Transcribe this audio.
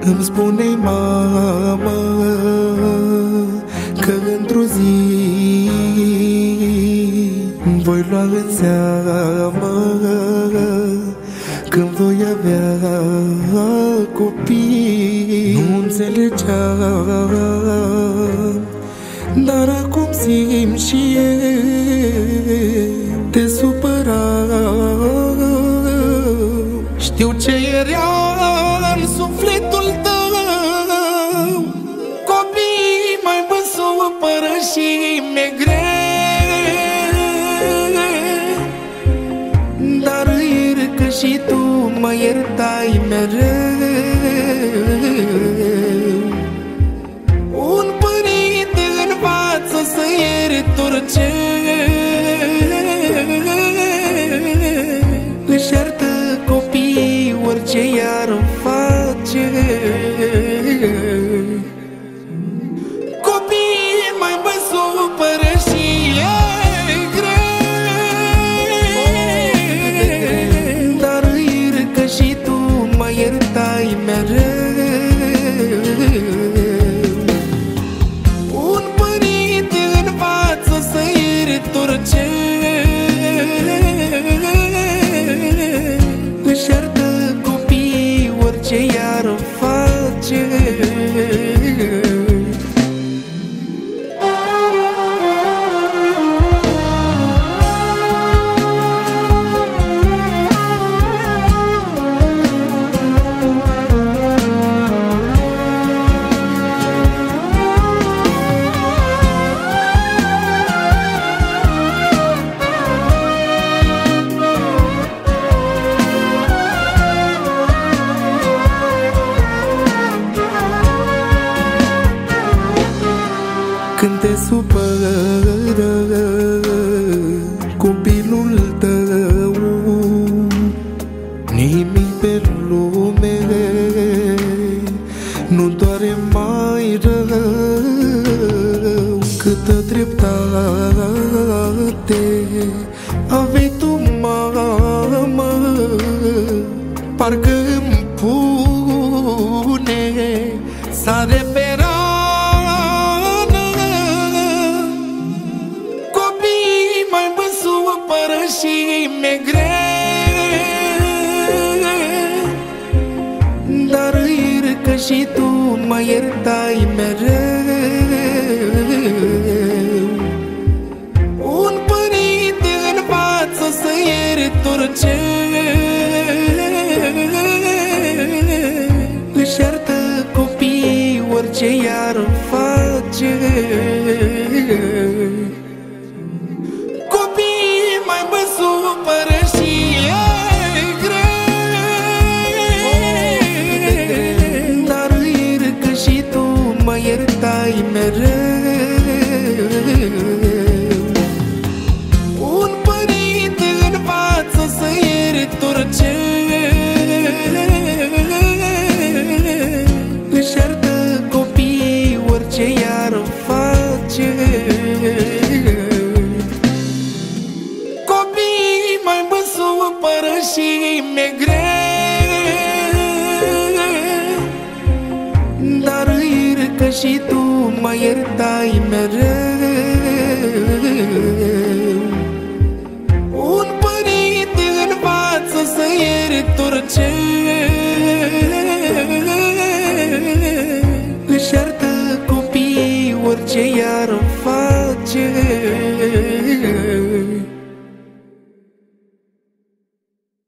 Îmi spune-i mama că într-o zi voi lua în seamă când voi avea copii. Nu înțelegeam, dar acum simt și te supăram. Știu ce era în sufletul tău, copiii mai mă supără și mi-e greu, dar îi că și tu mă iertai mereu. Un părinte învață să ierte orice, își iartă copiii orice i-ar face. Copiii mai mă supără și e greu, dar îi că și tu mă iertai mereu. Un părinte învață să ierte orice, își iartă copiii orice i-ar face. Când te supără copilul tău, nimic pe lume nu doare mai rău. Câtă dreptate aveai tu, mamă, parcă îmi pune sare pe rană. Mai mă supără și mi-e greu, dar îi că și tu mă iertai mereu. Un părinte învață să ierte orice, își iartă copiii orice i-ar face. Mai mă supără și e greu, dar îi că și tu mă iertai mereu. Un părinte învață să ierte orice, își iartă copiii orice i-ar face. Mai mă supără și mi-e greu, dar îi că și tu mă iertai mereu. Un părinte învață să ierte orice, își iartă copiii orice i-ar face.